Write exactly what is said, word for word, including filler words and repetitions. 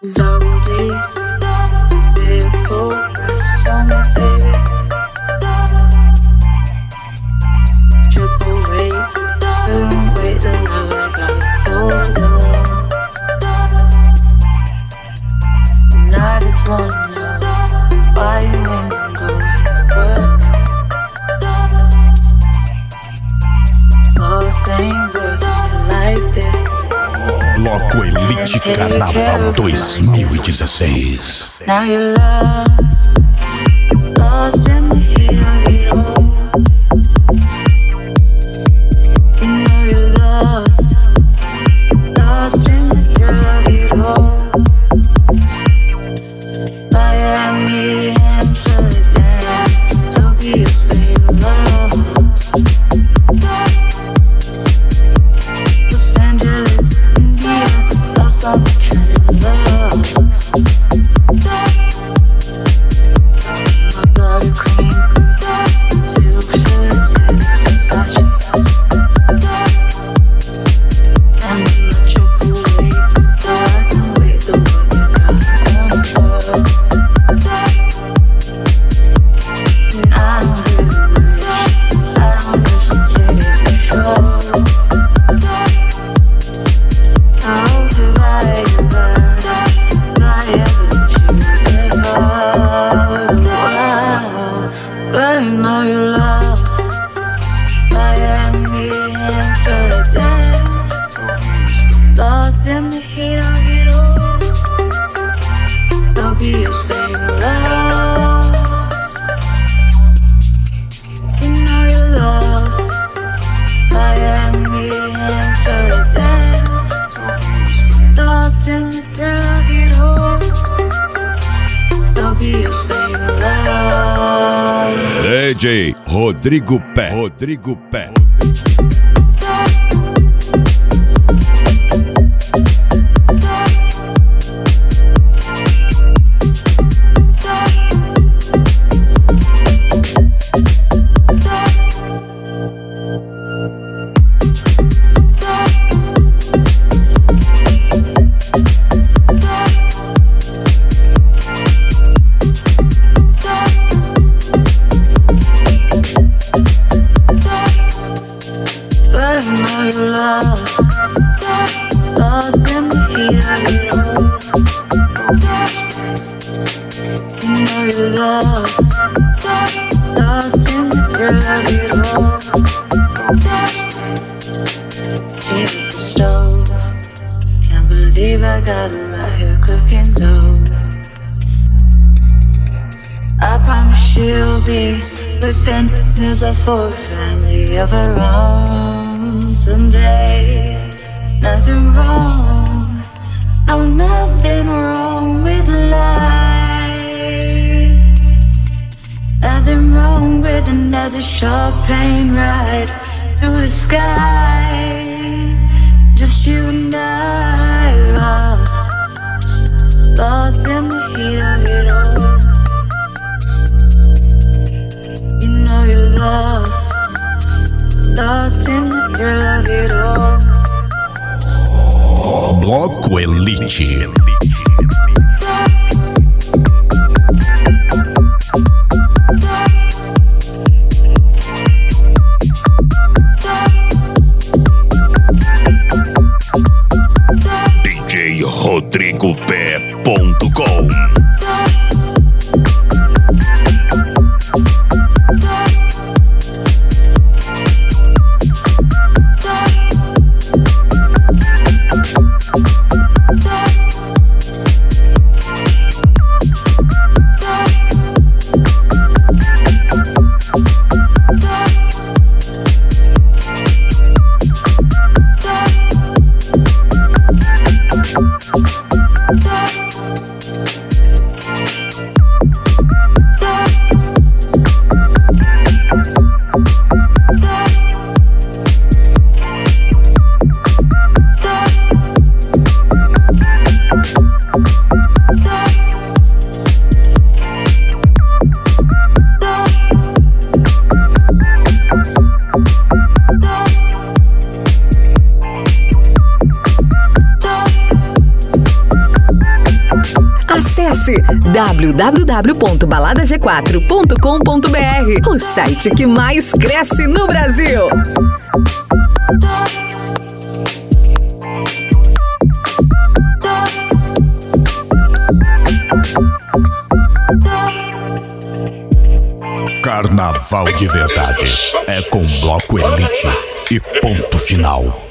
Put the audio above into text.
Double D, big focus on my baby. Triple rate, couldn't wait the love I got for love. And I just wanna know why you ain't going to work. All same work like this. Bloco Elite Carnaval dois mil e dezesseis. Now you're lost, lost in the heat of it all. You know you're lost, lost in the thrill of it all. Miami, Amsterdam, Tokyo, Spain, lost. Los Angeles, India, lost on the train, lost. My body cream, silk shirt, Versace. And the triple weight, so I can wait the one you got on love. And I don't really wish, I don't wish the tickets for sure. How have I ever, have I ever let you go? Wow, girl, you know you're lost. Miami, Amsterdam, lost in the heat of it all. Tokyo, Spain, lost. You know you're lost. Miami, Amsterdam, lost in the thrill of it all. Tokyo, Spain, lost. D J Rodrigo Pé. Rodrigo Pé. But you know you're lost, lost in the heat of it all. You know you're lost, lost in the thrill of it all. Deep at the stove, can't believe I got her right here cooking dough. I promise she'll be whipping meals up for a family of her own someday. Nothing wrong, no, nothing wrong with life. Nothing wrong with another short plane ride through the sky. Just you and I, lost, lost in the heat of it all. You know you're lost, lost in the thrill of it all. Bloco Elite. D J Rodrigo Pé ponto com. Acesse w w w ponto balada g quatro ponto com ponto b r, o site que mais cresce no Brasil. Carnaval de verdade é com Bloco Elite e ponto final.